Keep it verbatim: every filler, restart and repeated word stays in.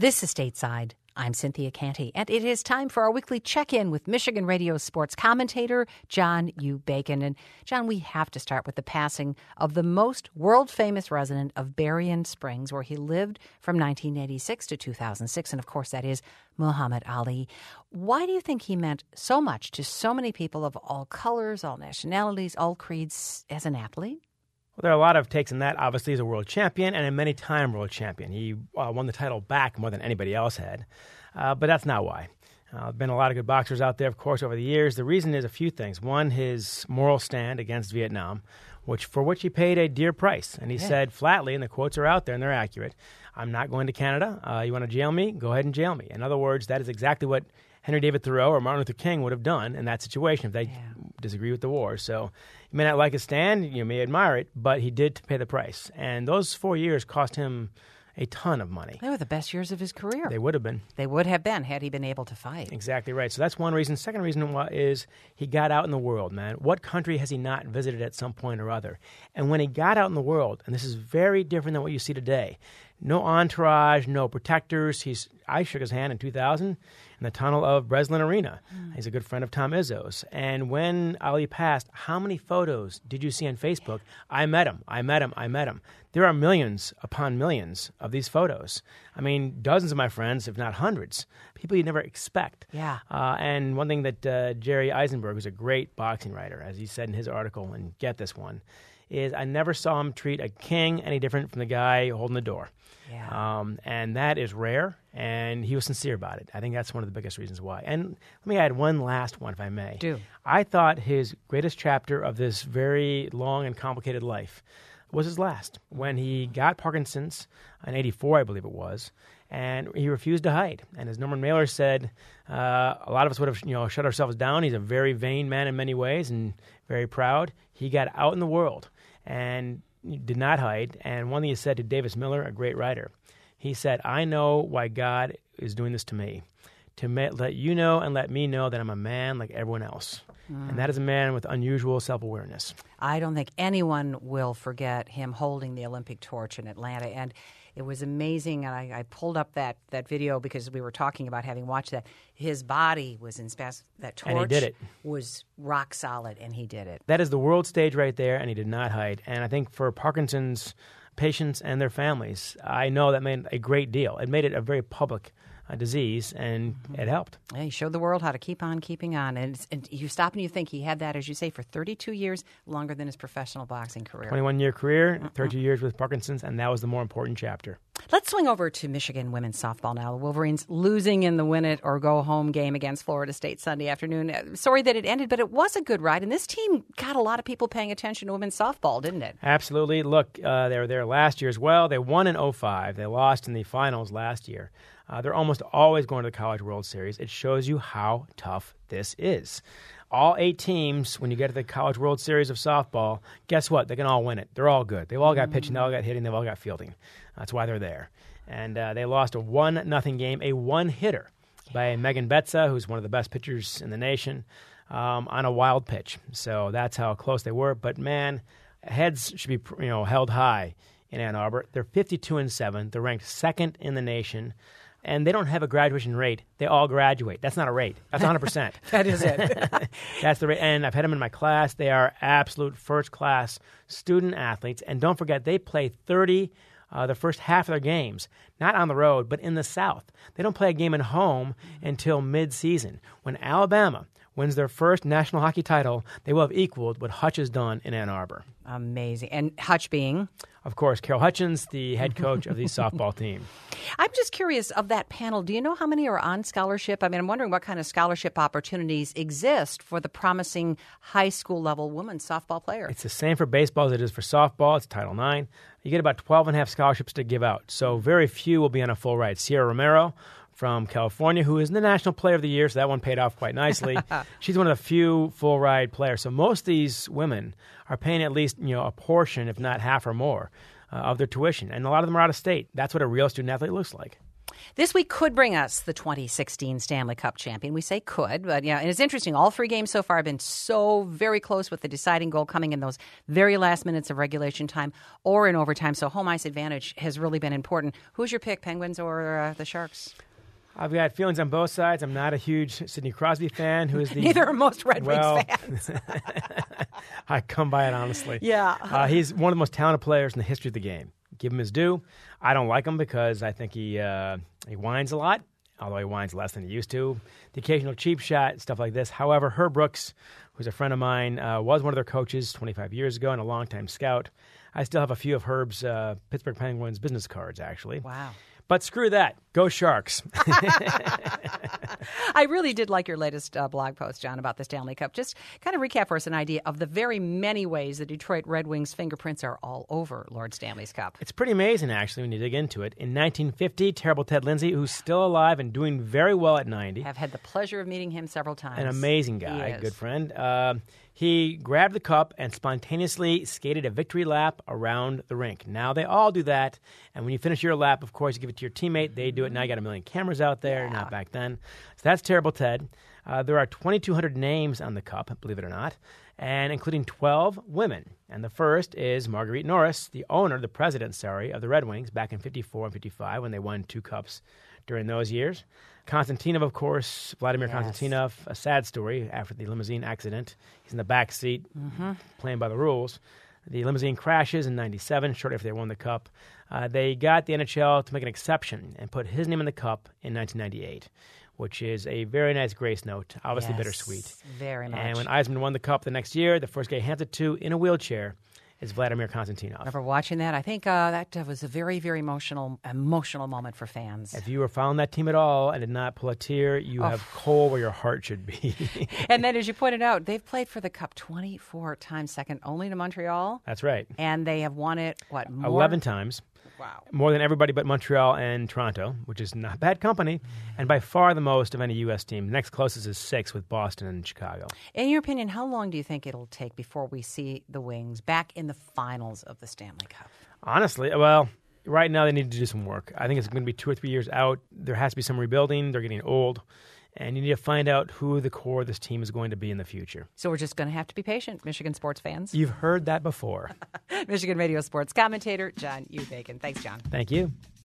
This is Stateside. I'm Cynthia Canty, and it is time for our weekly check-in with Michigan Radio sports commentator John U. Bacon. And, John, we have to start with the passing of the most world-famous resident of Berrien Springs, where he lived from nineteen eighty-six to two thousand six, and, of course, that is Muhammad Ali. Why do you think he meant so much to so many people of all colors, all nationalities, all creeds as an athlete? Well, there are a lot of takes on that. Obviously, he's a world champion and a many-time world champion. He uh, won the title back more than anybody else had. Uh, but that's not why. Uh, there have been a lot of good boxers out there, of course, over the years. The reason is a few things. One, his moral stand against Vietnam, which for which he paid a dear price. And he yeah. said flatly, and the quotes are out there and they're accurate, I'm not going to Canada. Uh, you want to jail me? Go ahead and jail me. In other words, that is exactly what Henry David Thoreau or Martin Luther King would have done in that situation if they yeah. disagree with the war. So you may not like his stand, you may admire it, but he did pay the price. And those four years cost him a ton of money. They were the best years of his career. They would have been. They would have been had he been able to fight. Exactly right. So that's one reason. Second reason is he got out in the world, man. What country has he not visited at some point or other? And when he got out in the world, and this is very different than what you see today, no entourage, no protectors. He's I shook his hand in two thousand in the tunnel of Breslin Arena. Mm. He's a good friend of Tom Izzo's. And when Ali passed, how many photos did you see on Facebook? I met him. I met him. I met him. There are millions upon millions of these photos. I mean, dozens of my friends, if not hundreds, people you never expect. Yeah. Uh, and one thing that uh, Jerry Eisenberg, who's a great boxing writer, as he said in his article, and get this one, is I never saw him treat a king any different from the guy holding the door. Yeah. Um, and that is rare, and he was sincere about it. I think that's one of the biggest reasons why. And let me add one last one, if I may. Do. I thought his greatest chapter of this very long and complicated life was his last, when he got Parkinson's in eighty-four, I believe it was, and he refused to hide. And as Norman Mailer said, uh, a lot of us would have you know shut ourselves down. He's a very vain man in many ways and very proud. He got out in the world and did not hide. And one thing he said to Davis Miller, a great writer, he said, I know why God is doing this to me, to ma- let you know and let me know that I'm a man like everyone else. Mm. And that is a man with unusual self-awareness. I don't think anyone will forget him holding the Olympic torch in Atlanta. And it was amazing. And I, I pulled up that, that video because we were talking about having watched that. His body was in spasm. That torch and he did it. was rock solid, and he did it. That is the world stage right there, and he did not hide. And I think for Parkinson's patients and their families, I know that made a great deal. It made it a very public uh, disease, and mm-hmm. it helped. Yeah, he showed the world how to keep on keeping on. And, it's, and you stop and you think he had that, as you say, for thirty-two years, longer than his professional boxing career. twenty-one-year career, mm-mm. thirty-two years with Parkinson's, and that was the more important chapter. Let's swing over to Michigan women's softball now. The Wolverines losing in the win-it-or-go-home game against Florida State Sunday afternoon. Sorry that it ended, but it was a good ride. And this team got a lot of people paying attention to women's softball, didn't it? Absolutely. Look, uh, they were there last year as well. They won in oh five. They lost in the finals last year. Uh, they're almost always going to the College World Series. It shows you how tough this is. All eight teams, when you get to the College World Series of softball, guess what? They can all win it. They're all good. They've all got pitching, they all got hitting, they've all got fielding. That's why they're there. And uh, they lost a one nothing game, a one-hitter by Megan Betza, who's one of the best pitchers in the nation, um, on a wild pitch. So that's how close they were. But, man, heads should be you know held high in Ann Arbor. They're fifty-two and seven. They're ranked second in the nation. And they don't have a graduation rate. They all graduate. That's not a rate. That's one hundred percent. That is it. That's the rate. And I've had them in my class. They are absolute first-class student athletes. And don't forget, they play thirty, uh, the first half of their games, not on the road, but in the South. They don't play a game at home until mid-season. When Alabama wins their first national hockey title, they will have equaled what Hutch has done in Ann Arbor. Amazing. And Hutch being? Of course, Carol Hutchins, the head coach of the softball team. I'm just curious, of that panel, do you know how many are on scholarship? I mean, I'm wondering what kind of scholarship opportunities exist for the promising high school level women's softball player. It's the same for baseball as it is for softball. It's Title nine. You get about twelve and a half scholarships to give out. So very few will be on a full ride. Sierra Romero from California, who is the National Player of the Year, so that one paid off quite nicely. She's one of the few full-ride players. So most of these women are paying at least you know a portion, if not half or more, uh, of their tuition. And a lot of them are out of state. That's what a real student-athlete looks like. This week could bring us the twenty sixteen Stanley Cup champion. We say could, but yeah, and it's interesting. All three games so far have been so very close, with the deciding goal coming in those very last minutes of regulation time or in overtime. So home ice advantage has really been important. Who's your pick, Penguins or uh, the Sharks? I've got feelings on both sides. I'm not a huge Sidney Crosby fan, who is the neither are most Red well, Wings fans. I come by it honestly. Yeah, uh, he's one of the most talented players in the history of the game. Give him his due. I don't like him because I think he uh, he whines a lot, although he whines less than he used to. The occasional cheap shot, stuff like this. However, Herb Brooks, who's a friend of mine, uh, was one of their coaches twenty-five years ago and a longtime scout. I still have a few of Herb's uh, Pittsburgh Penguins business cards, actually. Wow. But screw that. Go Sharks. I really did like your latest uh, blog post, John, about the Stanley Cup. Just kind of recap for us an idea of the very many ways the Detroit Red Wings' fingerprints are all over Lord Stanley's Cup. It's pretty amazing, actually, when you dig into it. In nineteen fifty, Terrible Ted Lindsay, who's still alive and doing very well at ninety. I've had the pleasure of meeting him several times. An amazing guy, good friend. Uh, he grabbed the cup and spontaneously skated a victory lap around the rink. Now they all do that, and when you finish your lap, of course, you give it to your teammate. They do it. Now you got a million cameras out there, yeah. Not back then. So that's Terrible Ted. Uh, there are twenty-two hundred names on the cup, believe it or not, and including twelve women. And the first is Marguerite Norris, the owner, the president, sorry, of the Red Wings back in fifty-four and fifty-five when they won two cups during those years. Konstantinov, of course, Vladimir yes. Konstantinov, a sad story after the limousine accident. He's in the back seat, mm-hmm. playing by the rules. The limousine crashes in ninety-seven, shortly after they won the cup. Uh, they got the N H L to make an exception and put his name in the cup in nineteen ninety-eight, which is a very nice grace note, obviously yes, bittersweet. Very much. And when Eisman won the cup the next year, the first guy he hands it to in a wheelchair is Vladimir Konstantinov. Remember watching that? I think uh, that uh, was a very, very emotional, emotional moment for fans. If you were following that team at all and did not pull a tear, you oh. have coal where your heart should be. And then, as you pointed out, they've played for the Cup twenty-four times, second only to Montreal. That's right. And they have won it, what, more? eleven times. Wow. More than everybody but Montreal and Toronto, which is not bad company, and by far the most of any U S team. Next closest is six with Boston and Chicago. In your opinion, how long do you think it'll take before we see the Wings back in the finals of the Stanley Cup? Honestly, well, right now they need to do some work. I think it's going to be two or three years out. There has to be some rebuilding. They're getting old. And you need to find out who the core of this team is going to be in the future. So we're just going to have to be patient, Michigan sports fans. You've heard that before. Michigan Radio sports commentator, John U. Bacon. Thanks, John. Thank you.